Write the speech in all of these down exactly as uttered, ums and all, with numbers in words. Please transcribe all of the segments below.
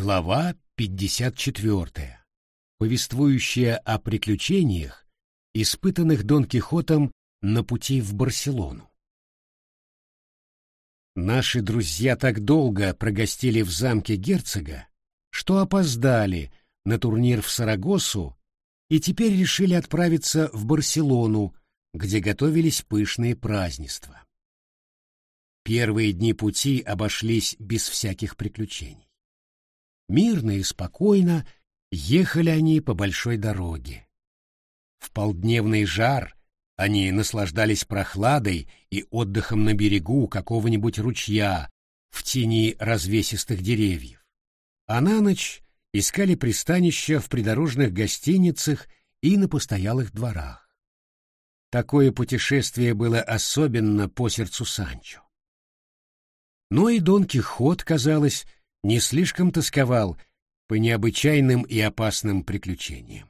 Глава пятьдесят четвёртая, повествующая о приключениях, испытанных Дон Кихотом на пути в Барселону. Наши друзья так долго прогостили в замке герцога, что опоздали на турнир в Сарагосу и теперь решили отправиться в Барселону, где готовились пышные празднества. Первые дни пути обошлись без всяких приключений. Мирно и спокойно ехали они по большой дороге. В полдневный жар они наслаждались прохладой и отдыхом на берегу какого-нибудь ручья в тени развесистых деревьев, а на ночь искали пристанища в придорожных гостиницах и на постоялых дворах. Такое путешествие было особенно по сердцу Санчо. Но и Дон Кихот, казалось, не слишком тосковал по необычайным и опасным приключениям.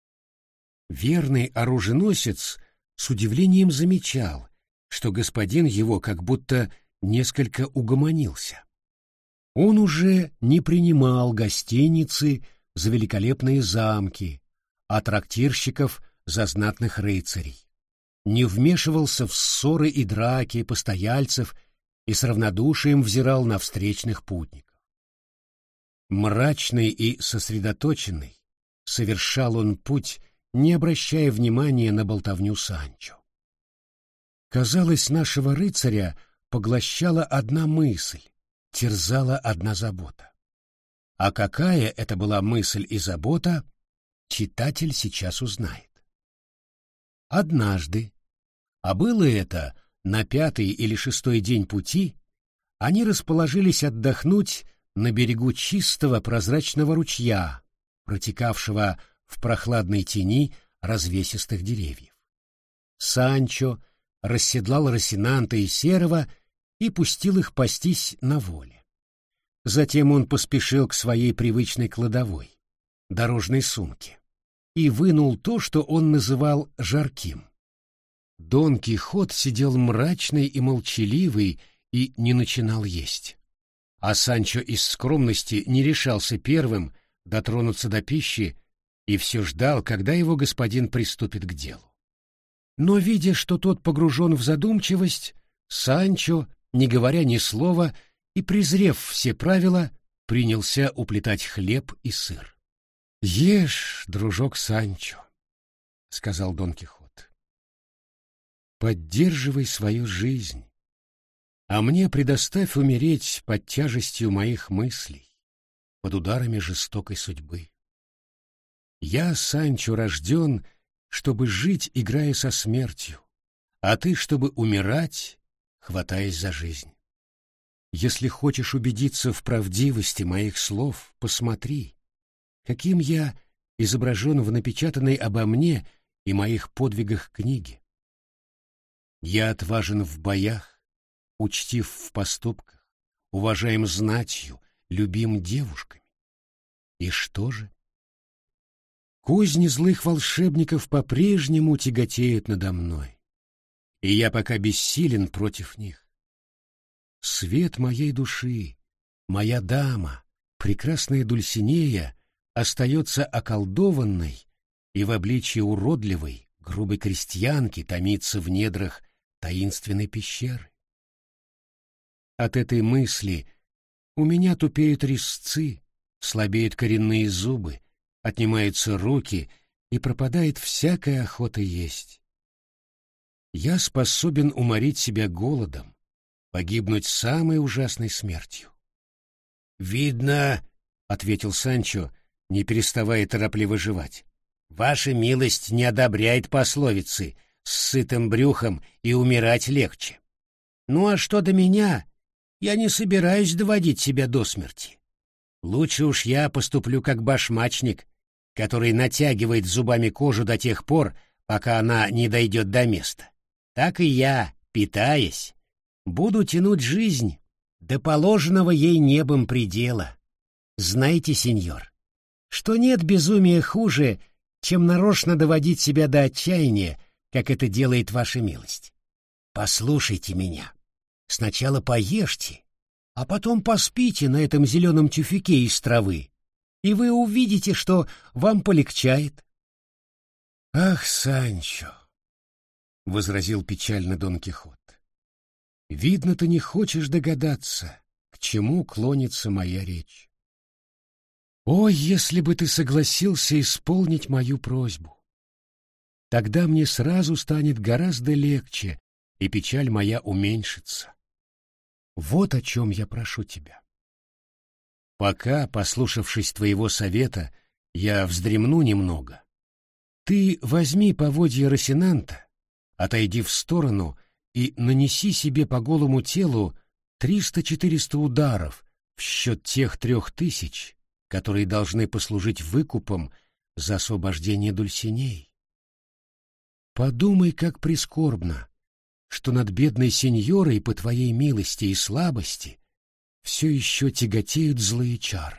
Верный оруженосец с удивлением замечал, что господин его как будто несколько угомонился. Он уже не принимал гостиницы за великолепные замки, а трактирщиков за знатных рыцарей, не вмешивался в ссоры и драки постояльцев и с равнодушием взирал на встречных путников. Мрачный и сосредоточенный совершал он путь, не обращая внимания на болтовню Санчо. Казалось, нашего рыцаря поглощала одна мысль, терзала одна забота. А какая это была мысль и забота, читатель сейчас узнает. Однажды, а было это на пятый или шестой день пути, они расположились отдохнуть на берегу чистого прозрачного ручья, протекавшего в прохладной тени развесистых деревьев. Санчо расседлал Росинанта и Серого и пустил их пастись на воле. Затем он поспешил к своей привычной кладовой, дорожной сумке, и вынул то, что он называл жарким. Дон Кихот сидел мрачный и молчаливый и не начинал есть. А Санчо из скромности не решался первым дотронуться до пищи и все ждал, когда его господин приступит к делу. Но, видя, что тот погружен в задумчивость, Санчо, не говоря ни слова и презрев все правила, принялся уплетать хлеб и сыр. — Ешь, дружок Санчо, — сказал Дон Кихот. — Поддерживай свою жизнь, а мне предоставь умереть под тяжестью моих мыслей, под ударами жестокой судьбы. Я, Санчо, рожден, чтобы жить, играя со смертью, а ты, чтобы умирать, хватаясь за жизнь. Если хочешь убедиться в правдивости моих слов, посмотри, каким я изображен в напечатанной обо мне и моих подвигах книге. Я отважен в боях, учтив в поступках, уважаем знатью, любим девушками. И что же? Козни злых волшебников по-прежнему тяготеют надо мной, и я пока бессилен против них. Свет моей души, моя дама, прекрасная Дульсинея, остается околдованной и в обличье уродливой, грубой крестьянки томится в недрах таинственной пещеры. От этой мысли у меня тупеют резцы, слабеют коренные зубы, отнимаются руки и пропадает всякая охота есть. Я способен уморить себя голодом, погибнуть самой ужасной смертью. — Видно, — ответил Санчо, не переставая торопливо жевать, — ваша милость не одобряет пословицы «с сытым брюхом и умирать легче». Ну а что до меня, я не собираюсь доводить себя до смерти. Лучше уж я поступлю как башмачник, который натягивает зубами кожу до тех пор, пока она не дойдет до места. Так и я, питаясь, буду тянуть жизнь до положенного ей небом предела. Знаете, сеньор, что нет безумия хуже, чем нарочно доводить себя до отчаяния, как это делает ваша милость. Послушайте меня. Сначала поешьте, а потом поспите на этом зеленом тюфяке из травы, и вы увидите, что вам полегчает. — Ах, Санчо! — возразил печально Дон Кихот. — Видно, ты не хочешь догадаться, к чему клонится моя речь. О, если бы ты согласился исполнить мою просьбу! Тогда мне сразу станет гораздо легче, и печаль моя уменьшится. Вот о чем я прошу тебя. Пока, послушавшись твоего совета, я вздремну немного, ты возьми поводья Росинанта, отойди в сторону и нанеси себе по голому телу триста-четыреста ударов в счет тех трех тысяч, которые должны послужить выкупом за освобождение Дульсинеи. Подумай, как прискорбно, что над бедной сеньорой по твоей милости и слабости все еще тяготеют злые чары.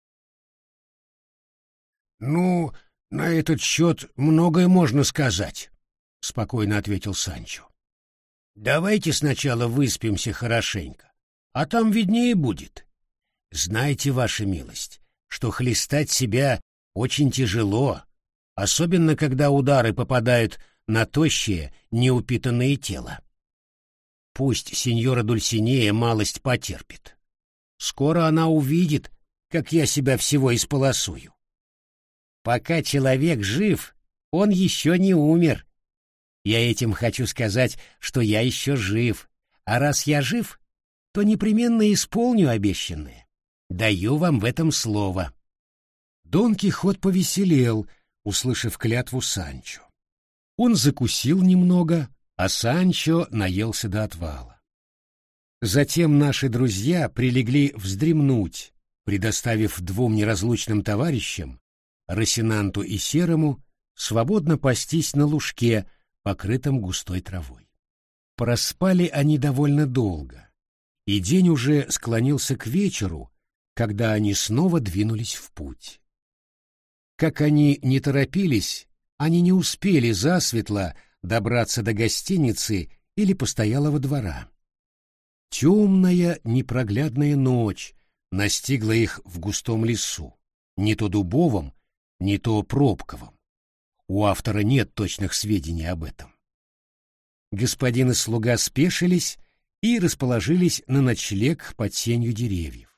— Ну, на этот счет многое можно сказать, — спокойно ответил Санчо. — Давайте сначала выспимся хорошенько, а там виднее будет. Знайте, ваша милость, что хлестать себя очень тяжело, особенно когда удары попадают на тощее, неупитанное тело. Пусть сеньора Дульсинея малость потерпит. Скоро она увидит, как я себя всего исполосую. Пока человек жив, он еще не умер. Я этим хочу сказать, что я еще жив, а раз я жив, то непременно исполню обещанное. Даю вам в этом слово. Дон Кихот повеселел, услышав клятву Санчо. Он закусил немного, а Санчо наелся до отвала. Затем наши друзья прилегли вздремнуть, предоставив двум неразлучным товарищам, Росинанту и Серому, свободно пастись на лужке, покрытом густой травой. Проспали они довольно долго, и день уже склонился к вечеру, когда они снова двинулись в путь. Как они не торопились, они не успели засветло добраться до гостиницы или постоялого двора. Темная, непроглядная ночь настигла их в густом лесу, не то дубовом, не то пробковом. У автора нет точных сведений об этом. Господин и слуга спешились и расположились на ночлег под сенью деревьев.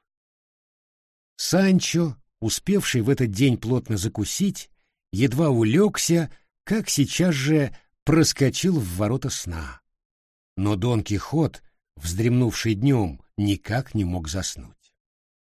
Санчо, успевший в этот день плотно закусить, едва улегся, как сейчас же проскочил в ворота сна. Но Дон Кихот, вздремнувший днем, никак не мог заснуть.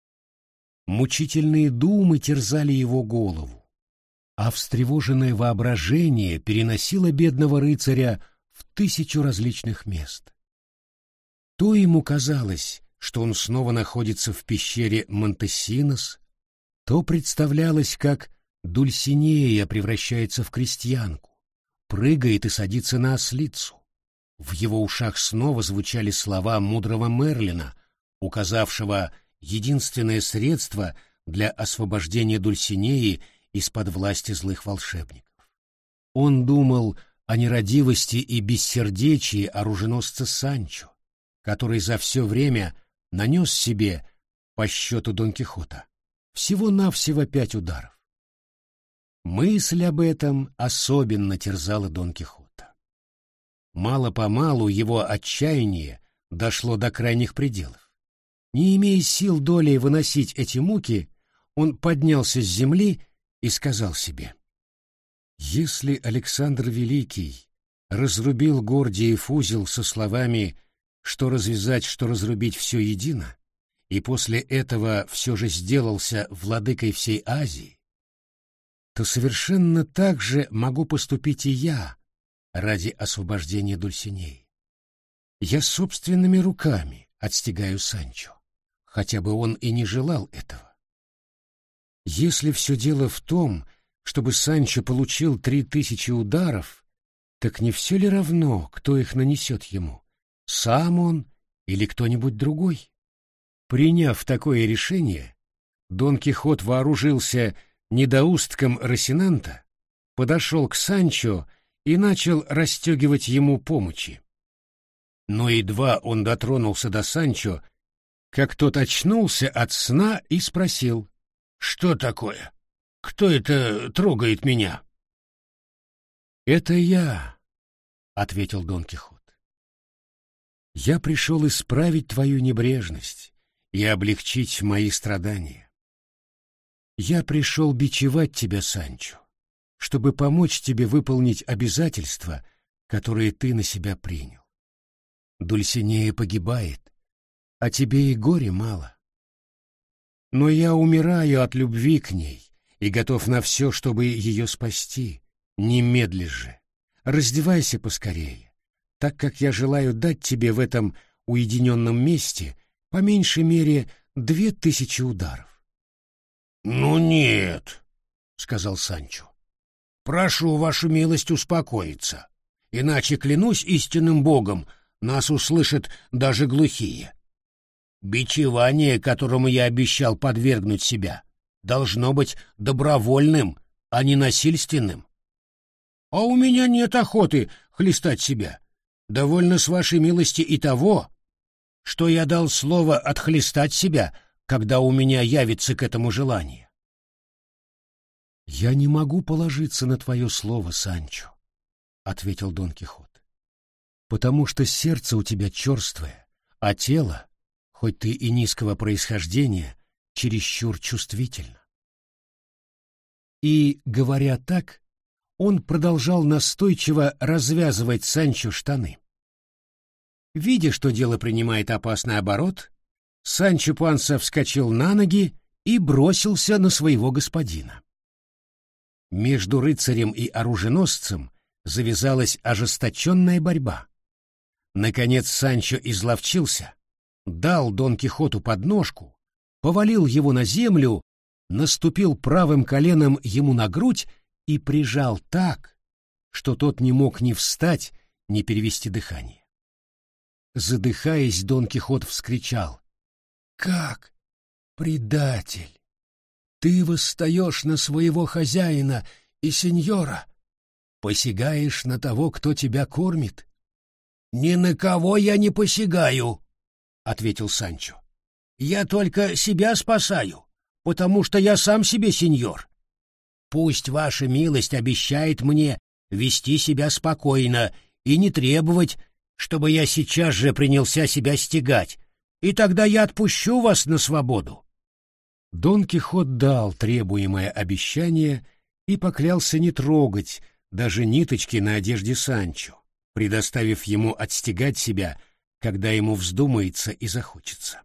Мучительные думы терзали его голову, а встревоженное воображение переносило бедного рыцаря в тысячу различных мест. То ему казалось, что он снова находится в пещере Монтесинос, то представлялось, как Дульсинея превращается в крестьянку, прыгает и садится на ослицу. В его ушах снова звучали слова мудрого Мерлина, указавшего единственное средство для освобождения Дульсинеи из-под власти злых волшебников. Он думал о нерадивости и бессердечии оруженосца Санчо, который за все время нанес себе, по счету Дон Кихота, всего-навсего пять ударов. Мысль об этом особенно терзала Дон Кихота. Мало-помалу его отчаяние дошло до крайних пределов. Не имея сил долей выносить эти муки, он поднялся с земли и сказал себе: «Если Александр Великий разрубил Гордиев узел со словами «что развязать, что разрубить все едино», и после этого все же сделался владыкой всей Азии, то совершенно так же могу поступить и я ради освобождения Дульсинеи. Я собственными руками отстигаю Санчо, хотя бы он и не желал этого. Если все дело в том, чтобы Санчо получил три тысячи ударов, так не все ли равно, кто их нанесет ему, сам он или кто-нибудь другой? Приняв такое решение, Дон Кихот вооружился недоустком Росинанта, подошел к Санчо и начал расстегивать ему помочи. Но едва он дотронулся до Санчо, как тот очнулся от сна и спросил: «Что такое? Кто это трогает меня?» «Это я», — ответил Дон Кихот. «Я пришел исправить твою небрежность и облегчить мои страдания. Я пришел бичевать тебя, Санчо, чтобы помочь тебе выполнить обязательства, которые ты на себя принял. Дульсинея погибает, а тебе и горе мало. Но я умираю от любви к ней и готов на все, чтобы ее спасти. Немедли же, раздевайся поскорее, так как я желаю дать тебе в этом уединенном месте по меньшей мере две тысячи ударов». «Ну нет», — сказал Санчо, — «прошу вашу милость успокоиться, иначе, клянусь истинным богом, нас услышат даже глухие. Бичевание, которому я обещал подвергнуть себя, должно быть добровольным, а не насильственным. А у меня нет охоты хлестать себя. Довольно с вашей милости и того, что я дал слово отхлестать себя, когда у меня явится к этому желание». «Я не могу положиться на твое слово, Санчо», — ответил Дон Кихот, «потому что сердце у тебя черствое, а тело, хоть ты и низкого происхождения, чересчур чувствительно». И, говоря так, он продолжал настойчиво развязывать Санчо штаны. Видя, что дело принимает опасный оборот, Санчо Панса вскочил на ноги и бросился на своего господина. Между рыцарем и оруженосцем завязалась ожесточенная борьба. Наконец Санчо изловчился, дал Дон Кихоту подножку, повалил его на землю, наступил правым коленом ему на грудь и прижал так, что тот не мог ни встать, ни перевести дыхание. Задыхаясь, Дон Кихот вскричал: «Как, предатель! Ты восстаешь на своего хозяина и сеньора, посягаешь на того, кто тебя кормит?» «Ни на кого я не посягаю», — ответил Санчо. «Я только себя спасаю, потому что я сам себе сеньор. Пусть ваша милость обещает мне вести себя спокойно и не требовать, чтобы я сейчас же принялся себя стягать, и тогда я отпущу вас на свободу». Дон Кихот дал требуемое обещание и поклялся не трогать даже ниточки на одежде Санчо, предоставив ему отстегать себя, когда ему вздумается и захочется.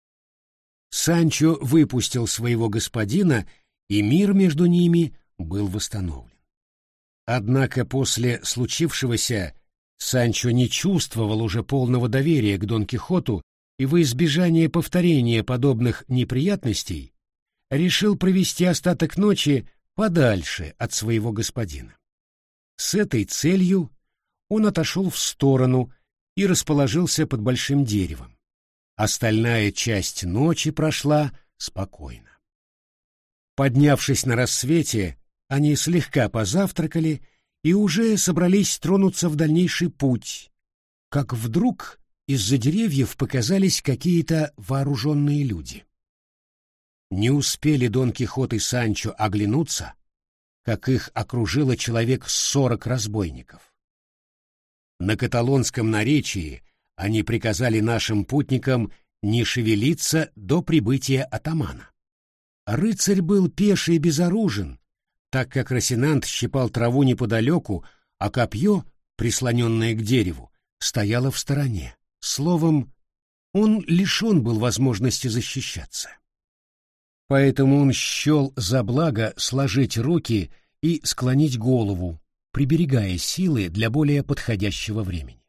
Санчо выпустил своего господина, и мир между ними был восстановлен. Однако после случившегося Санчо не чувствовал уже полного доверия к Дон Кихоту и во избежание повторения подобных неприятностей решил провести остаток ночи подальше от своего господина. С этой целью он отошел в сторону и расположился под большим деревом. Остальная часть ночи прошла спокойно. Поднявшись на рассвете, они слегка позавтракали и уже собрались тронуться в дальнейший путь, как вдруг из-за деревьев показались какие-то вооруженные люди. Не успели Дон Кихот и Санчо оглянуться, как их окружило человек сорок разбойников. На каталонском наречии они приказали нашим путникам не шевелиться до прибытия атамана. Рыцарь был пеший и безоружен, так как Росинант щипал траву неподалеку, а копье, прислоненное к дереву, стояло в стороне. Словом, он лишен был возможности защищаться. Поэтому он счел за благо сложить руки и склонить голову, приберегая силы для более подходящего времени.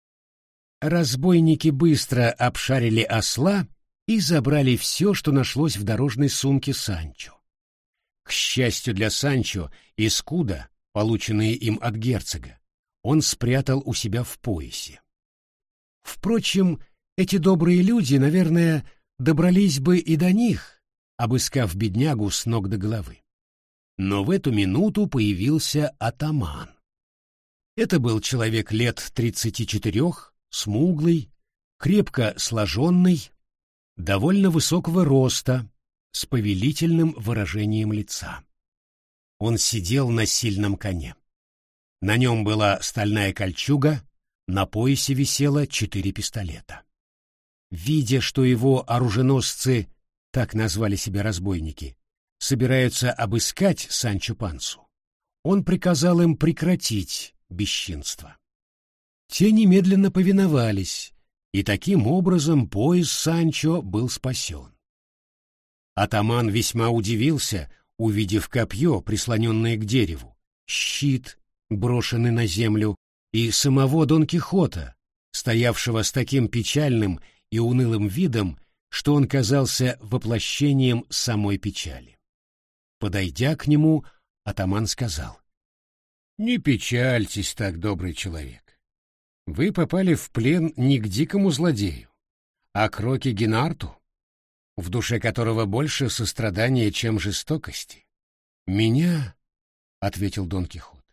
Разбойники быстро обшарили осла и забрали все, что нашлось в дорожной сумке Санчо. К счастью для Санчо, эскуда, полученные им от герцога, он спрятал у себя в поясе. Впрочем, эти добрые люди, наверное, добрались бы и до них, обыскав беднягу с ног до головы. Но в эту минуту появился атаман. Это был человек лет тридцати четырех, смуглый, крепко сложенный, довольно высокого роста, с повелительным выражением лица. Он сидел на сильном коне. На нем была стальная кольчуга, на поясе висело четыре пистолета. Видя, что его оруженосцы, так назвали себя разбойники, собираются обыскать Санчо Пансу, он приказал им прекратить бесчинство. Те немедленно повиновались, и таким образом пояс Санчо был спасен. Атаман весьма удивился, увидев копье, прислоненное к дереву, щит, брошенный на землю, и самого Дон Кихота, стоявшего с таким печальным и унылым видом, что он казался воплощением самой печали. Подойдя к нему, атаман сказал: «Не печальтесь так, добрый человек. Вы попали в плен не к дикому злодею, а к Роке Гинарту, в душе которого больше сострадания, чем жестокости. Меня, — ответил Дон Кихот,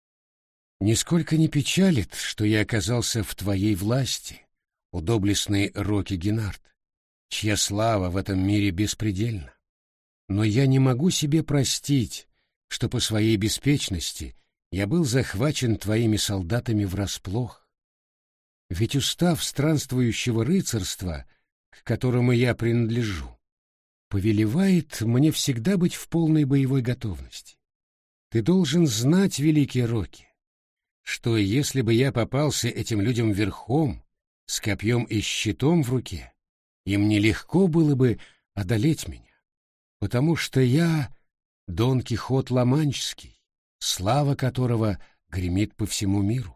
— нисколько не печалит, что я оказался в твоей власти, о доблестный Роке Гинарт, чья слава в этом мире беспредельна. Но я не могу себе простить, что по своей беспечности я был захвачен твоими солдатами врасплох. Ведь устав странствующего рыцарства, к которому я принадлежу, повелевает мне всегда быть в полной боевой готовности. Ты должен знать, великий Роки, что если бы я попался этим людям верхом, с копьем и щитом в руке, им нелегко было бы одолеть меня, потому что я Дон Кихот Ла-Манческий, слава которого гремит по всему миру.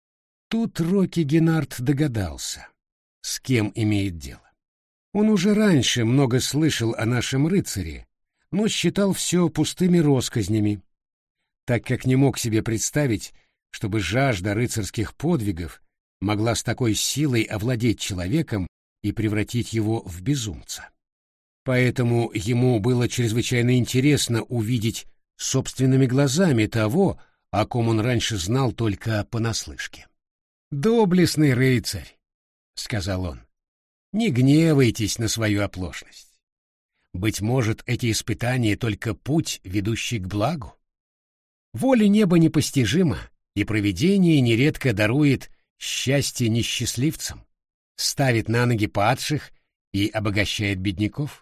Тут Роки Гинарт догадался, с кем имеет дело. Он уже раньше много слышал о нашем рыцаре, но считал все пустыми россказнями, так как не мог себе представить, чтобы жажда рыцарских подвигов могла с такой силой овладеть человеком и превратить его в безумца. Поэтому ему было чрезвычайно интересно увидеть собственными глазами того, о ком он раньше знал только понаслышке. «Доблестный рыцарь», — сказал он, — «не гневайтесь на свою оплошность. Быть может, эти испытания — только путь, ведущий к благу? Воля неба непостижима, и провидение нередко дарует счастье несчастливцам, ставит на ноги падших и обогащает бедняков».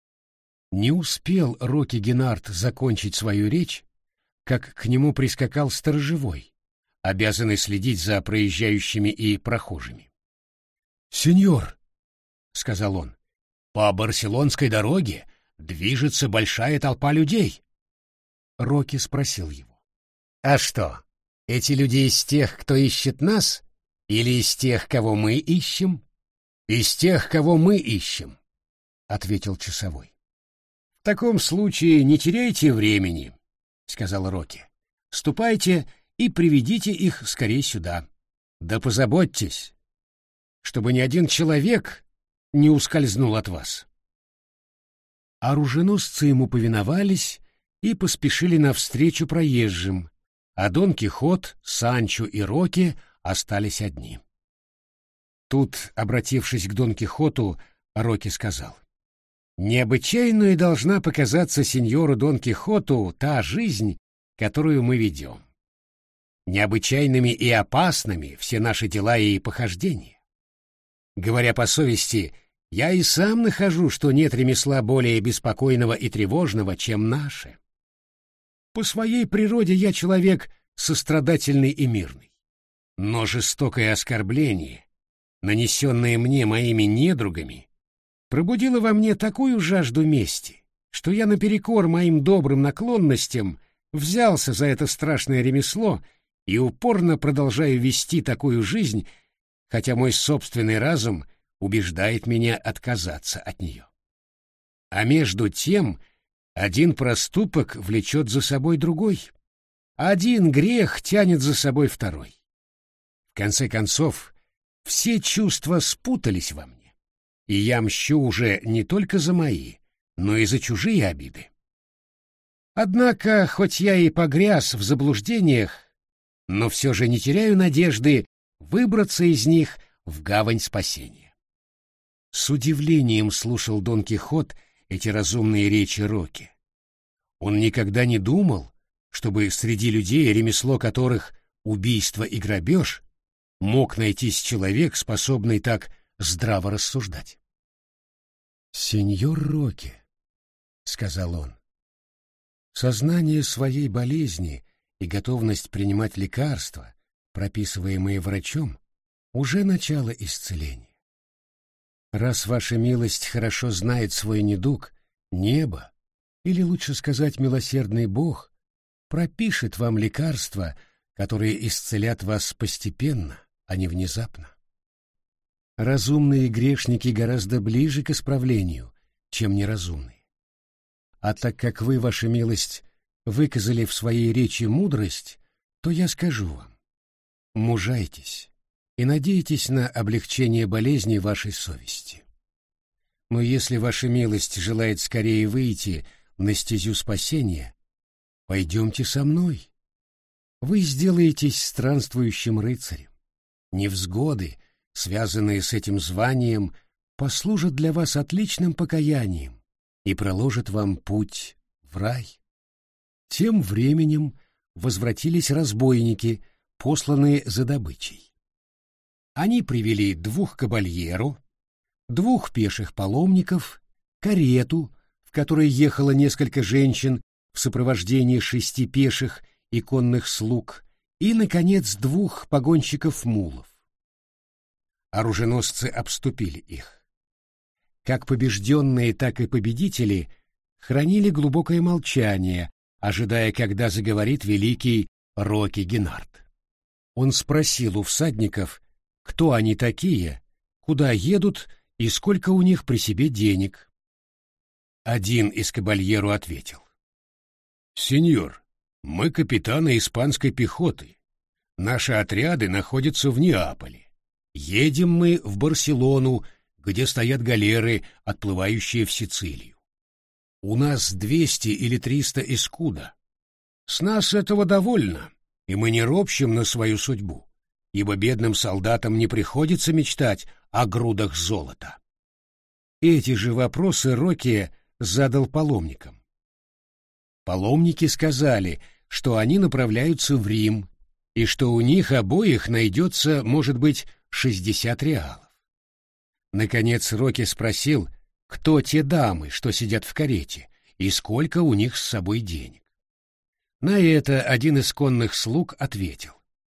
Не успел Роки Гинарт закончить свою речь, как к нему прискакал сторожевой, обязанный следить за проезжающими и прохожими. «Сеньор», — сказал он, — «по Барселонской дороге движется большая толпа людей». Роки спросил его: «А что, эти люди из тех, кто ищет нас, или из тех, кого мы ищем?» «Из тех, кого мы ищем», — ответил часовой. «В таком случае не теряйте времени», — сказал Роки. «Ступайте и приведите их скорее сюда. Да позаботьтесь, чтобы ни один человек не ускользнул от вас». Оруженосцы ему повиновались и поспешили навстречу проезжим, а Дон Кихот, Санчо и Роки остались одни. Тут, обратившись к Дон Кихоту, Роки сказал: «Необычайной должна показаться сеньору Дон Кихоту та жизнь, которую мы ведем. Необычайными и опасными все наши дела и похождения. Говоря по совести, я и сам нахожу, что нет ремесла более беспокойного и тревожного, чем наше. По своей природе я человек сострадательный и мирный. Но жестокое оскорбление, нанесенное мне моими недругами, пробудило во мне такую жажду мести, что я наперекор моим добрым наклонностям взялся за это страшное ремесло и упорно продолжаю вести такую жизнь, хотя мой собственный разум убеждает меня отказаться от нее. А между тем один проступок влечет за собой другой, один грех тянет за собой второй. В конце концов, все чувства спутались во мне, и я мщу уже не только за мои, но и за чужие обиды. Однако, хоть я и погряз в заблуждениях, но все же не теряю надежды выбраться из них в гавань спасения. С удивлением слушал Дон Кихот эти разумные речи Рокки. Он никогда не думал, чтобы среди людей, ремесло которых убийство и грабеж, мог найтись человек, способный так здраво рассуждать. «Сеньор Рокки», — сказал он, — «сознание своей болезни и готовность принимать лекарства, прописываемые врачом, уже начало исцеления. Раз ваша милость хорошо знает свой недуг, небо, или лучше сказать милосердный Бог, пропишет вам лекарства, которые исцелят вас постепенно, а не внезапно. Разумные грешники гораздо ближе к исправлению, чем неразумные. А так как вы, ваша милость, выказали в своей речи мудрость, то я скажу вам: мужайтесь и надейтесь на облегчение болезни вашей совести. Но если ваша милость желает скорее выйти на стезю спасения, пойдемте со мной. Вы сделаетесь странствующим рыцарем. Невзгоды, связанные с этим званием, послужат для вас отличным покаянием и проложат вам путь в рай. Тем временем возвратились разбойники, посланные за добычей. Они привели двух кабальеру, двух пеших паломников, карету, в которой ехало несколько женщин в сопровождении шести пеших и конных слуг, и, наконец, двух погонщиков мулов. Оруженосцы обступили их. Как побежденные, так и победители хранили глубокое молчание, ожидая, когда заговорит великий Рокки Генард. Он спросил у всадников, кто они такие, куда едут и сколько у них при себе денег. Один из кабальеру ответил: «Сеньор, мы капитаны испанской пехоты. Наши отряды находятся в Неаполе. Едем мы в Барселону, где стоят галеры, отплывающие в Сицилию. У нас двести или триста эскуда. С нас этого довольно, и мы не ропщем на свою судьбу, ибо бедным солдатам не приходится мечтать о грудах золота». Эти же вопросы Рокки задал паломникам. Паломники сказали, что они направляются в Рим, и что у них обоих найдется, может быть, шестьдесят реалов. Наконец Рокки спросил, кто те дамы, что сидят в карете, и сколько у них с собой денег. На это один из конных слуг ответил: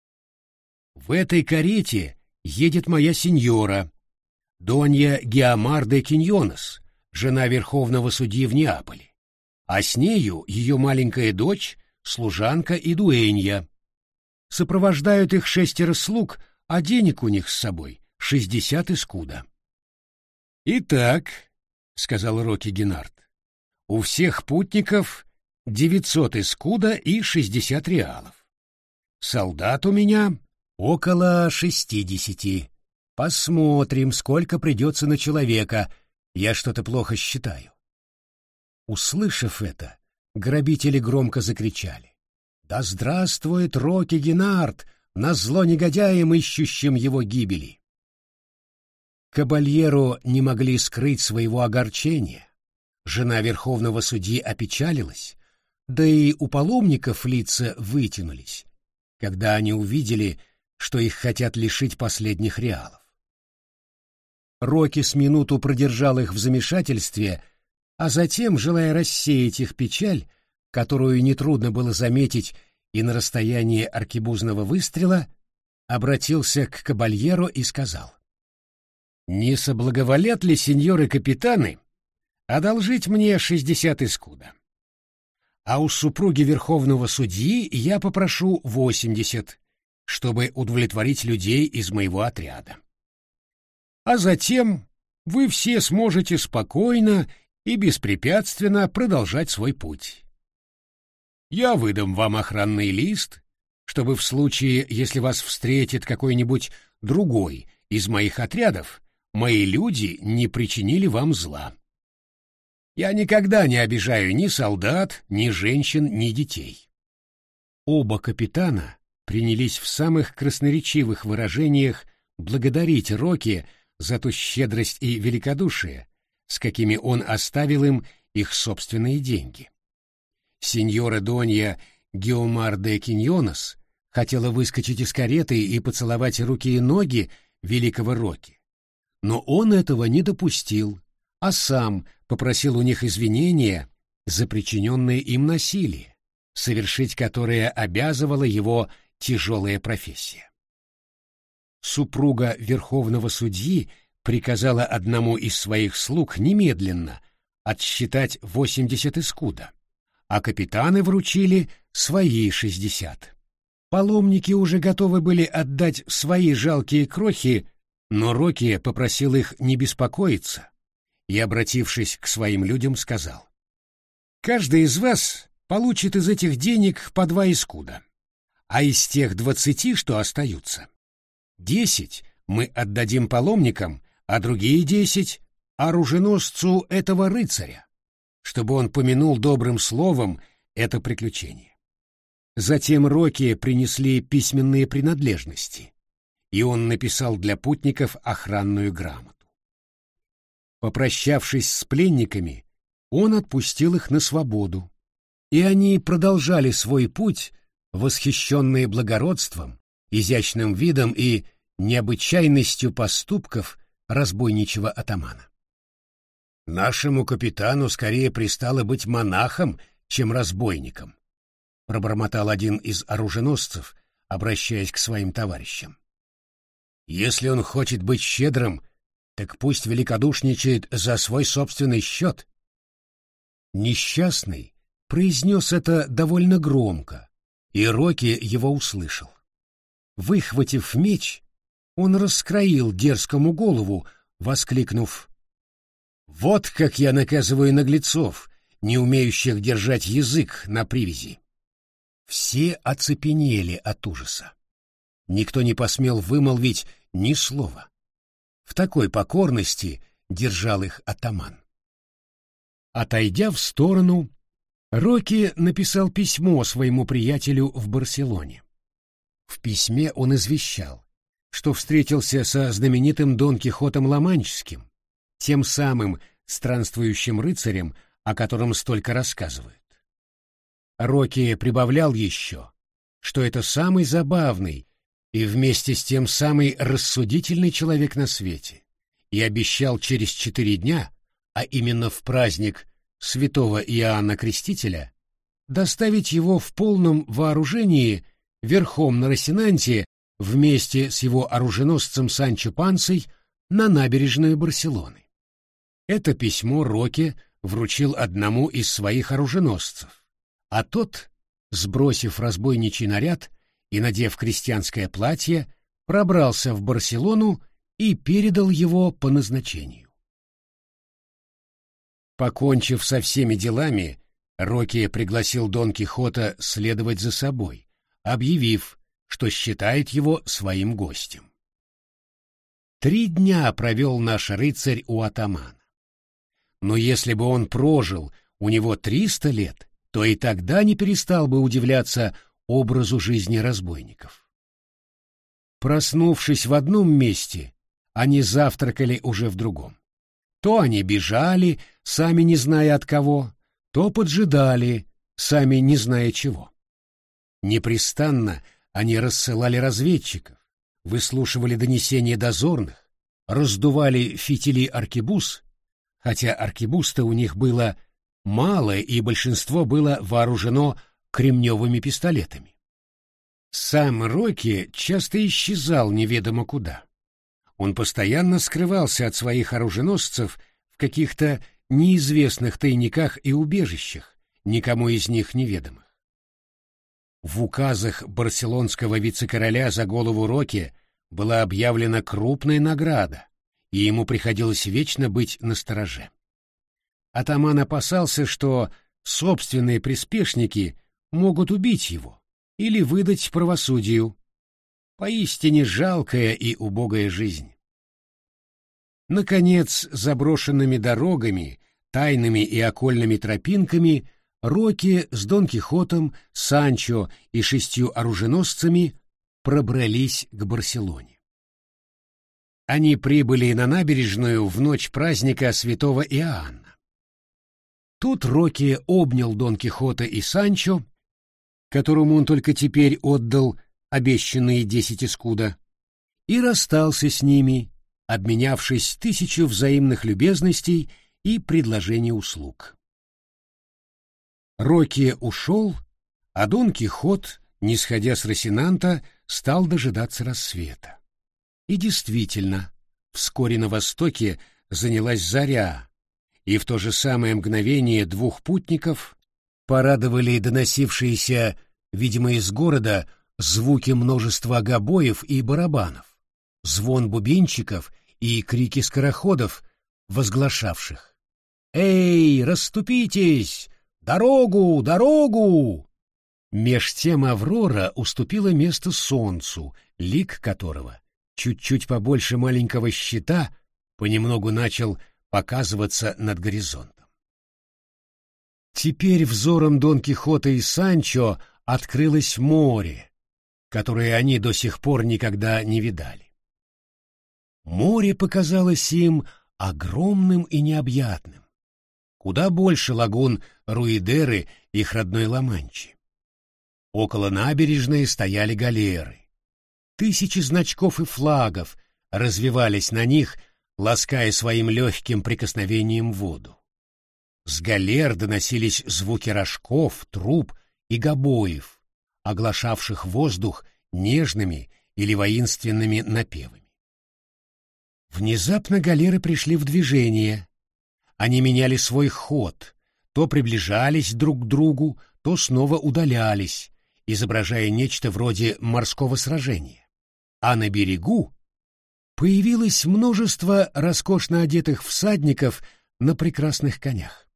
«В этой карете едет моя сеньора, Донья Геомар де Киньонес, жена верховного судьи в Неаполе, а с нею ее маленькая дочь, служанка и дуэнья. Сопровождают их шестеро слуг, а денег у них с собой шестьдесят эскуда». «Итак», — сказал Рокки Генард, — «у всех путников девятьсот эскуда и шестьдесят реалов. Солдат у меня около шестидесяти. Посмотрим, сколько придется на человека. Я что-то плохо считаю». Услышав это, грабители громко закричали: «Да здравствует Рокки Генард, назло негодяям, ищущим его гибели!» Кабальеро не могли скрыть своего огорчения. Жена верховного судьи опечалилась, да и у паломников лица вытянулись, когда они увидели, что их хотят лишить последних реалов. Рокки с минуту продержал их в замешательстве, а затем, желая рассеять их печаль, которую нетрудно было заметить и на расстоянии аркебузного выстрела, обратился к кабальеру и сказал: «Не соблаговолят ли сеньоры-капитаны одолжить мне шестьдесят эскуда? А у супруги верховного судьи я попрошу восемьдесят, чтобы удовлетворить людей из моего отряда. А затем вы все сможете спокойно и беспрепятственно продолжать свой путь. Я выдам вам охранный лист, чтобы в случае, если вас встретит какой-нибудь другой из моих отрядов, мои люди не причинили вам зла. Я никогда не обижаю ни солдат, ни женщин, ни детей». Оба капитана принялись в самых красноречивых выражениях благодарить Рокки за ту щедрость и великодушие, с какими он оставил им их собственные деньги. Сеньора Донья Геомар де Киньонос хотела выскочить из кареты и поцеловать руки и ноги великого Роки, но он этого не допустил, а сам попросил у них извинения за причиненное им насилие, совершить которое обязывала его тяжелая профессия. Супруга верховного судьи приказала одному из своих слуг немедленно отсчитать восемьдесят эскуда, а капитаны вручили свои шестьдесят. Паломники уже готовы были отдать свои жалкие крохи, но Рокки попросил их не беспокоиться и, обратившись к своим людям, сказал: «Каждый из вас получит из этих денег по два эскуда, а из тех двадцати, что остаются, десять мы отдадим паломникам, а другие десять — оруженосцу этого рыцаря, чтобы он помянул добрым словом это приключение». Затем Рокки принесли письменные принадлежности, и он написал для путников охранную грамоту. Попрощавшись с пленниками, он отпустил их на свободу, и они продолжали свой путь, восхищенные благородством, изящным видом и необычайностью поступков разбойничего атамана. «Нашему капитану скорее пристало быть монахом, чем разбойником», — пробормотал один из оруженосцев, обращаясь к своим товарищам. «Если он хочет быть щедрым, так пусть великодушничает за свой собственный счет». Несчастный произнес это довольно громко, и Рокки его услышал. Выхватив меч, он раскроил дерзкому голову, воскликнув: «Вот как я наказываю наглецов, не умеющих держать язык на привязи!» Все оцепенели от ужаса. Никто не посмел вымолвить ни слова. В такой покорности держал их атаман. Отойдя в сторону, Рокки написал письмо своему приятелю в Барселоне. В письме он извещал, что встретился со знаменитым Дон Кихотом Ла-Манческим, тем самым странствующим рыцарем, о котором столько рассказывают. Рокки прибавлял еще, что это самый забавный и вместе с тем самый рассудительный человек на свете, и обещал через четыре дня, а именно в праздник святого Иоанна Крестителя, доставить его в полном вооружении верхом на Росинанте вместе с его оруженосцем Санчо Пансой на набережную Барселоны. Это письмо Рокки вручил одному из своих оруженосцев, а тот, сбросив разбойничий наряд и надев крестьянское платье, пробрался в Барселону и передал его по назначению. Покончив со всеми делами, Рокки пригласил Дон Кихота следовать за собой, объявив, что считает его своим гостем. Три дня провел наш рыцарь у атамана. Но если бы он прожил у него триста лет, то и тогда не перестал бы удивляться образу жизни разбойников. Проснувшись в одном месте, они завтракали уже в другом. То они бежали, сами не зная от кого, то поджидали, сами не зная чего. Непрестанно они рассылали разведчиков, выслушивали донесения дозорных, раздували фитили аркебуз, хотя аркебуз-то у них было мало и большинство было вооружено кремневыми пистолетами. Сам Рокки часто исчезал неведомо куда. Он постоянно скрывался от своих оруженосцев в каких-то неизвестных тайниках и убежищах, никому из них неведомых. В указах барселонского вице-короля за голову Рокки была объявлена крупная награда, и ему приходилось вечно быть настороже. Атаман опасался, что собственные приспешники могут убить его или выдать правосудию. Поистине жалкая и убогая жизнь. Наконец, заброшенными дорогами, тайными и окольными тропинками Рокки с Дон Кихотом, Санчо и шестью оруженосцами пробрались к Барселоне. Они прибыли на набережную в ночь праздника святого Иоанна. Тут Рокки обнял Дон Кихота и Санчо, которому он только теперь отдал обещанные десять эскуда, и расстался с ними, обменявшись тысячу взаимных любезностей и предложений услуг. Рокки ушел, а Дон Кихот, не сходя с Росинанта, стал дожидаться рассвета. И действительно, вскоре на востоке занялась заря, и в то же самое мгновение двух путников порадовали доносившиеся, видимо, из города, звуки множества гобоев и барабанов, звон бубенчиков и крики скороходов, возглашавших: «Эй, расступитесь! Дорогу, дорогу!» Меж тем Аврора уступила место солнцу, лик которого, чуть-чуть побольше маленького щита, понемногу начал показываться над горизонтом. Теперь взором Дон Кихота и Санчо открылось море, которое они до сих пор никогда не видали. Море показалось им огромным и необъятным, куда больше лагун Руидеры, их родной Ла-Манчи. Около набережной стояли галеры. Тысячи значков и флагов развевались на них, лаская своим легким прикосновением воду. С галер доносились звуки рожков, труб и гобоев, оглашавших воздух нежными или воинственными напевами. Внезапно галеры пришли в движение. Они меняли свой ход, то приближались друг к другу, то снова удалялись, изображая нечто вроде морского сражения. А на берегу появилось множество роскошно одетых всадников на прекрасных конях.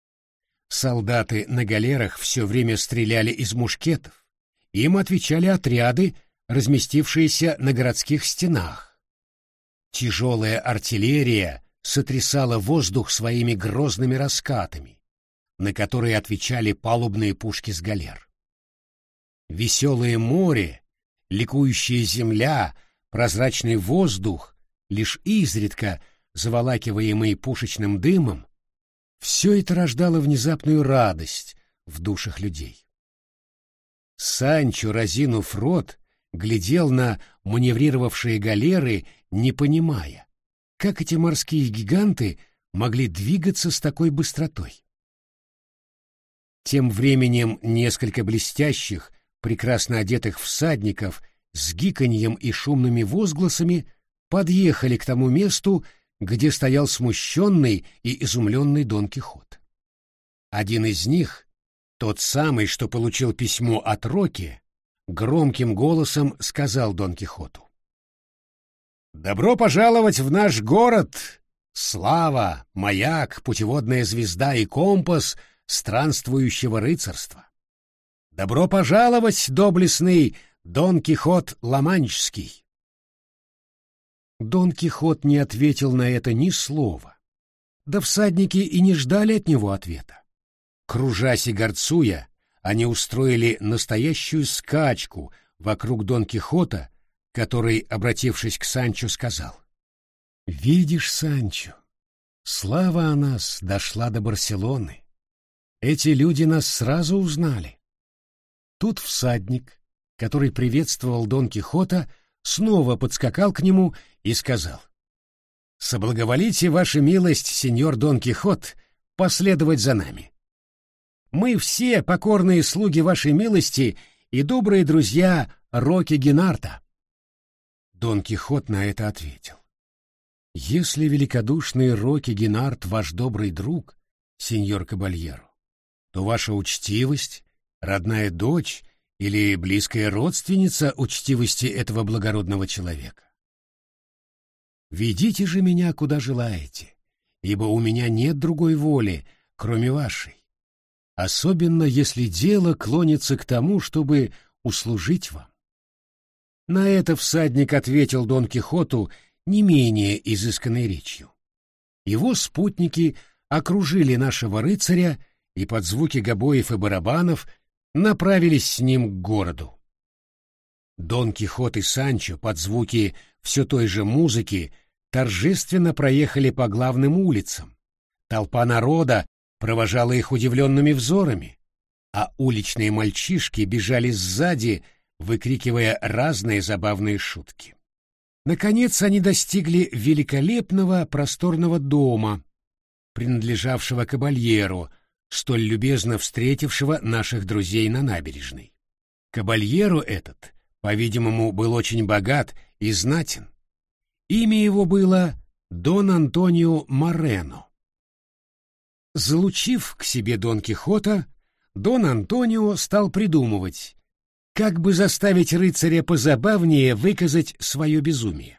Солдаты на галерах все время стреляли из мушкетов, им отвечали отряды, разместившиеся на городских стенах. Тяжелая артиллерия сотрясала воздух своими грозными раскатами, на которые отвечали палубные пушки с галер. Веселое море, ликующая земля, прозрачный воздух, лишь изредка заволакиваемый пушечным дымом, все это рождало внезапную радость в душах людей. Санчо, разинув рот, глядел на маневрировавшие галеры, не понимая, как эти морские гиганты могли двигаться с такой быстротой. Тем временем несколько блестящих, прекрасно одетых всадников с гиканьем и шумными возгласами подъехали к тому месту, где стоял смущенный и изумленный Дон Кихот. Один из них, тот самый, что получил письмо от Рокки, громким голосом сказал Дон Кихоту: «Добро пожаловать в наш город! Слава, маяк, путеводная звезда и компас странствующего рыцарства! Добро пожаловать, доблестный Дон Кихот Ла-Манческий!» Дон Кихот не ответил на это ни слова, да всадники и не ждали от него ответа. Кружась и горцуя, они устроили настоящую скачку вокруг Дон Кихота, который, обратившись к Санчо, сказал: «Видишь, Санчо, слава о нас дошла до Барселоны. Эти люди нас сразу узнали». Тут всадник, который приветствовал Дон Кихота, снова подскакал к нему и сказал: «Соблаговолите, ваша милость, сеньор Дон Кихот, последовать за нами. Мы все покорные слуги вашей милости и добрые друзья Рокки Гинарта». Дон Кихот на это ответил: «Если великодушный Рокки Гинарт ваш добрый друг, сеньор Кабальеро, то ваша учтивость, родная дочь или близкая родственница учтивости этого благородного человека. Ведите же меня куда желаете, ибо у меня нет другой воли, кроме вашей, особенно если дело клонится к тому, чтобы услужить вам». На это всадник ответил Дон Кихоту не менее изысканной речью. Его спутники окружили нашего рыцаря и под звуки гобоев и барабанов направились с ним к городу. Дон Кихот и Санчо под звуки все той же музыки торжественно проехали по главным улицам. Толпа народа провожала их удивленными взорами, а уличные мальчишки бежали сзади, выкрикивая разные забавные шутки. Наконец они достигли великолепного просторного дома, принадлежавшего кабальеру, столь любезно встретившего наших друзей на набережной. Кабальеру этот, по-видимому, был очень богат и знатен. Имя его было Дон Антонио Морено. Залучив к себе Дон Кихота, Дон Антонио стал придумывать, как бы заставить рыцаря позабавнее выказать свое безумие.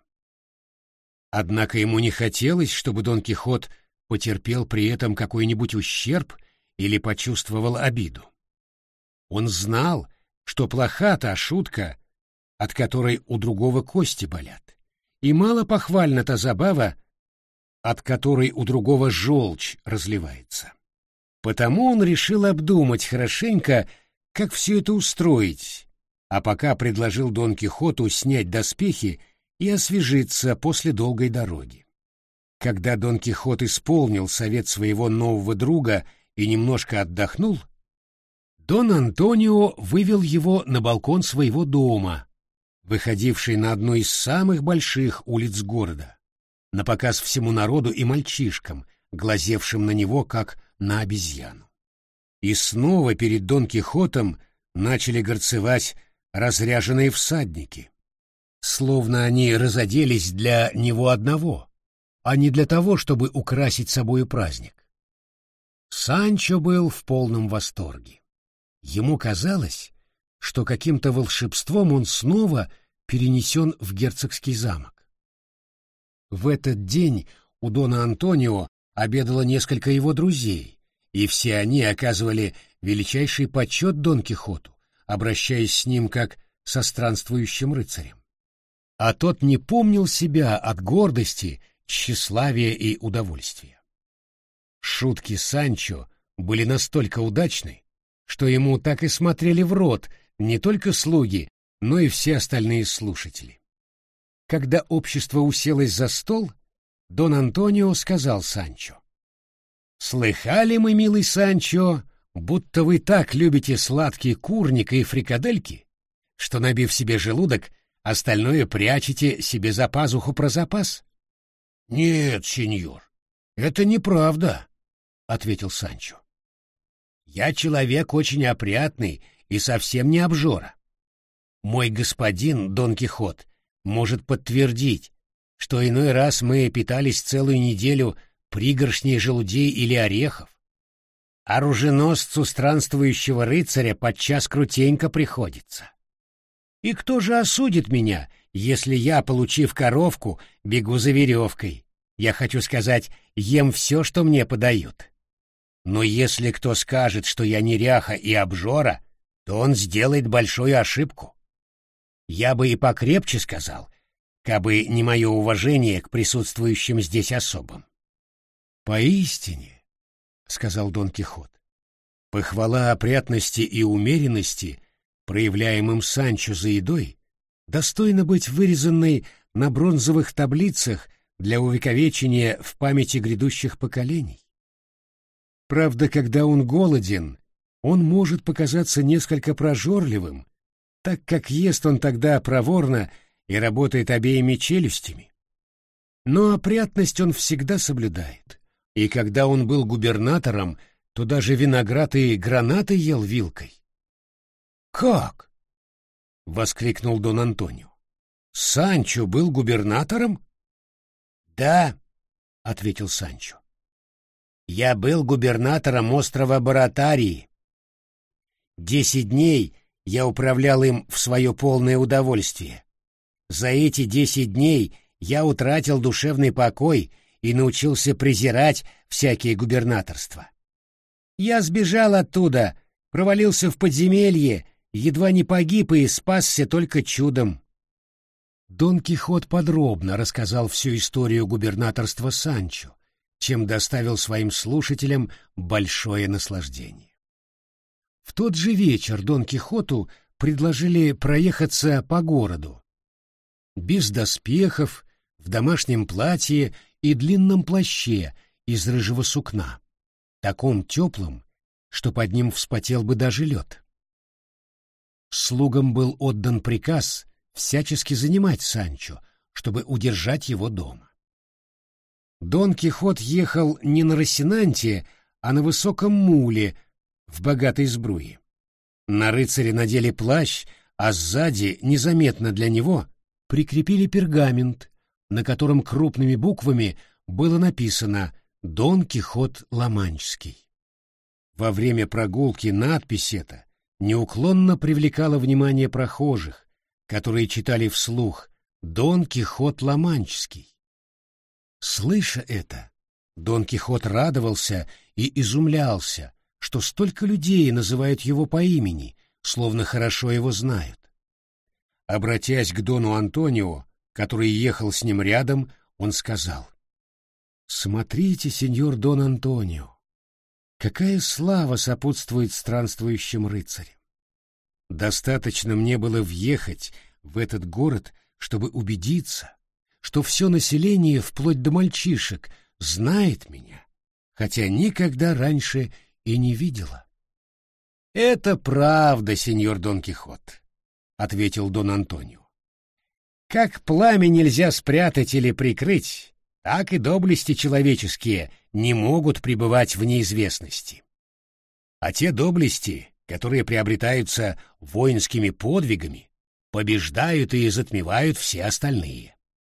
Однако ему не хотелось, чтобы Дон Кихот потерпел при этом какой-нибудь ущерб или почувствовал обиду. Он знал, что плоха та шутка, от которой у другого кости болят, и мало похвальна та забава, от которой у другого желчь разливается. Потому он решил обдумать хорошенько, как все это устроить, а пока предложил Дон Кихоту снять доспехи и освежиться после долгой дороги. Когда Дон Кихот исполнил совет своего нового друга и немножко отдохнул, Дон Антонио вывел его на балкон своего дома, выходивший на одну из самых больших улиц города, на показ всему народу и мальчишкам, глазевшим на него, как на обезьяну. И снова перед Дон Кихотом начали горцевать разряженные всадники, словно они разоделись для него одного, а не для того, чтобы украсить собою праздник. Санчо был в полном восторге. Ему казалось, что каким-то волшебством он снова перенесен в герцогский замок. В этот день у Дона Антонио обедало несколько его друзей, и все они оказывали величайший почет Дон Кихоту, обращаясь с ним как со странствующим рыцарем. А тот не помнил себя от гордости, тщеславия и удовольствия. Шутки Санчо были настолько удачны, что ему так и смотрели в рот не только слуги, но и все остальные слушатели. Когда общество уселось за стол, Дон Антонио сказал Санчо: «Слыхали мы, милый Санчо, будто вы так любите сладкие курника и фрикадельки, что, набив себе желудок, остальное прячете себе за пазуху про запас?» «Нет, сеньор, это неправда», — ответил Санчо. «Я человек очень опрятный и совсем не обжора. Мой господин Дон Кихот может подтвердить, что иной раз мы питались целую неделю пригоршней желудей или орехов. Оруженосцу странствующего рыцаря подчас крутенько приходится. И кто же осудит меня, если я, получив коровку, бегу за веревкой? Я хочу сказать, ем все, что мне подают. Но если кто скажет, что я неряха и обжора, то он сделает большую ошибку. Я бы и покрепче сказал, кабы не мое уважение к присутствующим здесь особам». «Поистине, — сказал Дон Кихот, — похвала опрятности и умеренности, проявляемым Санчо за едой, достойна быть вырезанной на бронзовых таблицах для увековечения в памяти грядущих поколений. Правда, когда он голоден, он может показаться несколько прожорливым, так как ест он тогда проворно и работает обеими челюстями. Но опрятность он всегда соблюдает, и когда он был губернатором, то даже виноград и гранаты ел вилкой». «Как?» — воскликнул Дон Антонио. «Санчо был губернатором?» «Да», — ответил Санчо. «Я был губернатором острова Баратарии. Десять дней я управлял им в свое полное удовольствие. За эти десять дней я утратил душевный покой и научился презирать всякие губернаторства. Я сбежал оттуда, провалился в подземелье, едва не погиб и спасся только чудом». Дон Кихот подробно рассказал всю историю губернаторства Санчо, чем доставил своим слушателям большое наслаждение. В тот же вечер Дон Кихоту предложили проехаться по городу. Без доспехов, в домашнем платье и длинном плаще из рыжего сукна, таком теплом, что под ним вспотел бы даже лед. Слугам был отдан приказ всячески занимать Санчо, чтобы удержать его дома. Дон Кихот ехал не на Росинанте, а на высоком муле в богатой сбруе. На рыцаре надели плащ, а сзади, незаметно для него, прикрепили пергамент, на котором крупными буквами было написано «Дон Кихот Ла-Манческий». Во время прогулки надпись эта неуклонно привлекала внимание прохожих, которые читали вслух «Дон Кихот Ла-Манческий». Слыша это, Дон Кихот радовался и изумлялся, что столько людей называют его по имени, словно хорошо его знают. Обратясь к Дону Антонио, который ехал с ним рядом, он сказал: «Смотрите, сеньор Дон Антонио, какая слава сопутствует странствующим рыцарям! Достаточно мне было въехать в этот город, чтобы убедиться, что все население, вплоть до мальчишек, знает меня, хотя никогда раньше и не видела». «Это правда, сеньор Дон Кихот», — ответил Дон Антонио. «Как пламя нельзя спрятать или прикрыть, так и доблести человеческие не могут пребывать в неизвестности. А те доблести, которые приобретаются воинскими подвигами, побеждают и затмевают все остальные».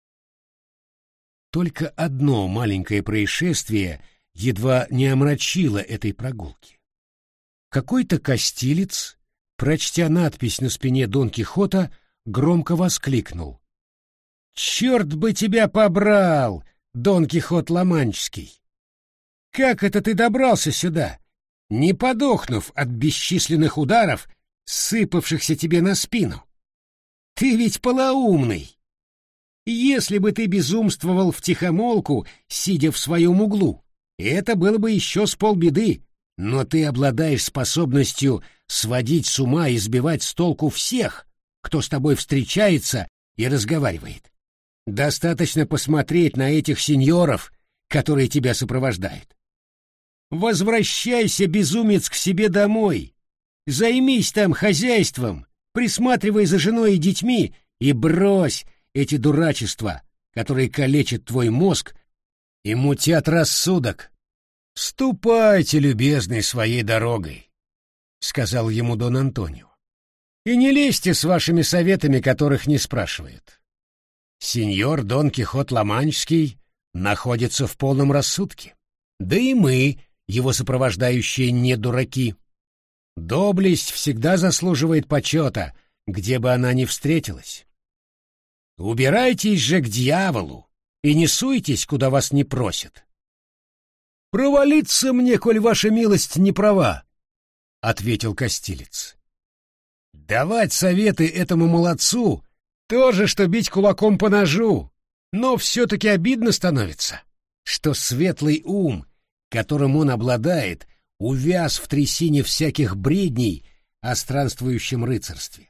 Только одно маленькое происшествие едва не омрачило этой прогулки. Какой-то кастилец, прочтя надпись на спине Дон Кихота, громко воскликнул: «Черт бы тебя побрал, Дон Кихот Ла-Манческий! Как это ты добрался сюда, не подохнув от бесчисленных ударов, сыпавшихся тебе на спину? Ты ведь полоумный! Если бы ты безумствовал втихомолку, сидя в своем углу, это было бы еще с полбеды, но ты обладаешь способностью сводить с ума и сбивать с толку всех, кто с тобой встречается и разговаривает. Достаточно посмотреть на этих сеньоров, которые тебя сопровождают. Возвращайся, безумец, к себе домой, займись там хозяйством, присматривай за женой и детьми и брось эти дурачества, которые калечат твой мозг и мутят рассудок. «Ступайте, любезный, своей дорогой», — сказал ему Дон Антонио, — «и не лезьте с вашими советами, которых не спрашивают. Сеньор Дон Кихот Ла-Манческий находится в полном рассудке, да и мы, его сопровождающие, не дураки. Доблесть всегда заслуживает почета, где бы она ни встретилась. Убирайтесь же к дьяволу и не суйтесь, куда вас не просят». «Провалиться мне, коль ваша милость не права», — ответил кастилец. «Давать советы этому молодцу — то же, что бить кулаком по ножу, но все-таки обидно становится, что светлый ум, которым он обладает, увяз в трясине всяких бредней о странствующем рыцарстве.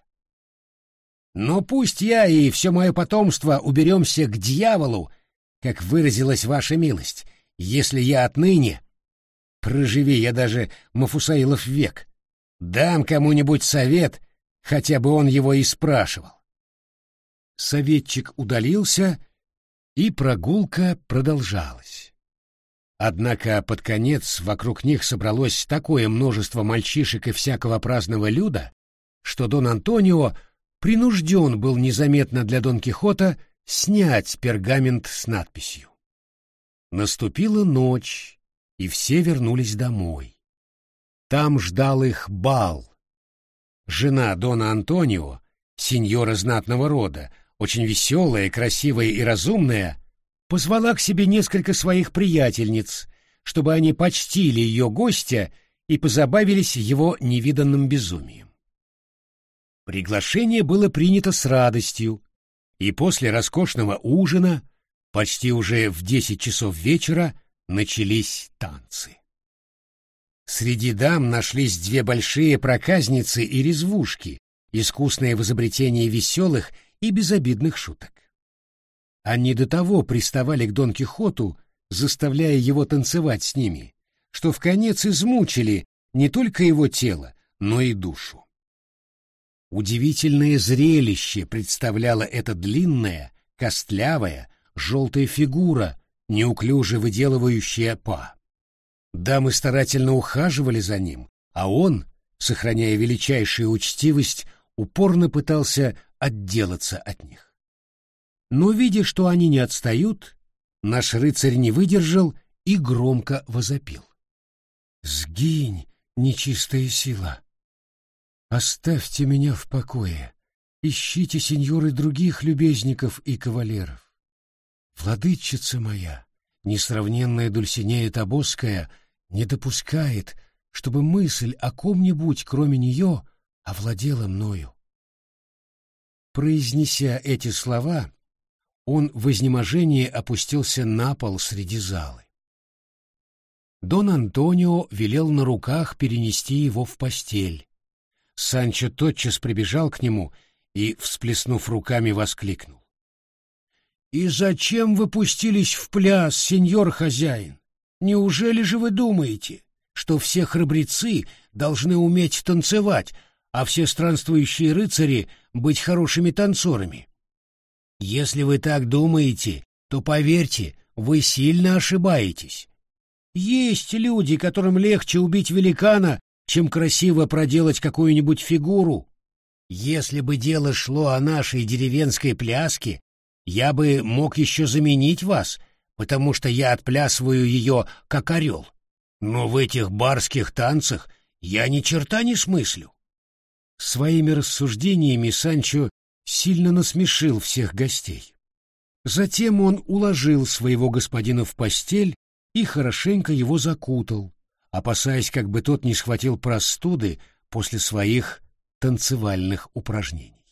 Но пусть я и все мое потомство уберемся к дьяволу, как выразилась ваша милость, если я отныне, проживи я даже Мафусаилов век, дам кому-нибудь совет, хотя бы он его и спрашивал». Советчик удалился, и прогулка продолжалась. Однако под конец вокруг них собралось такое множество мальчишек и всякого праздного люда, что Дон Антонио принужден был незаметно для Дон Кихота снять пергамент с надписью. Наступила ночь, и все вернулись домой. Там ждал их бал. Жена Дона Антонио, сеньора знатного рода, очень веселая, красивая и разумная, позвала к себе несколько своих приятельниц, чтобы они почтили ее гостя и позабавились его невиданным безумием. Приглашение было принято с радостью, и после роскошного ужина, почти уже в десять часов вечера, начались танцы. Среди дам нашлись две большие проказницы и резвушки, искусные в изобретении веселых и безобидных шуток. Они до того приставали к Дон Кихоту, заставляя его танцевать с ними, что вконец измучили не только его тело, но и душу. Удивительное зрелище представляла эта длинная, костлявая, желтая фигура, неуклюже выделывающая па. Дамы старательно ухаживали за ним, а он, сохраняя величайшую учтивость, упорно пытался отделаться от них. Но, видя, что они не отстают, наш рыцарь не выдержал и громко возопил. «Сгинь, нечистая сила! Оставьте меня в покое, ищите, сеньоры, других любезников и кавалеров. Владычица моя, несравненная Дульсинея Тобосская, не допускает, чтобы мысль о ком-нибудь, кроме нее, овладела мною». Произнеся эти слова, он в изнеможении опустился на пол среди залы. Дон Антонио велел на руках перенести его в постель. Санчо тотчас прибежал к нему и, всплеснув руками, воскликнул: «И зачем вы пустились в пляс, сеньор хозяин? Неужели же вы думаете, что все храбрецы должны уметь танцевать, а все странствующие рыцари быть хорошими танцорами? Если вы так думаете, то, поверьте, вы сильно ошибаетесь. Есть люди, которым легче убить великана, чем красиво проделать какую-нибудь фигуру. Если бы дело шло о нашей деревенской пляске, я бы мог еще заменить вас, потому что я отплясываю ее как орел. Но в этих барских танцах я ни черта не смыслю». Своими рассуждениями Санчо сильно насмешил всех гостей. Затем он уложил своего господина в постель и хорошенько его закутал, опасаясь, как бы тот не схватил простуды после своих танцевальных упражнений.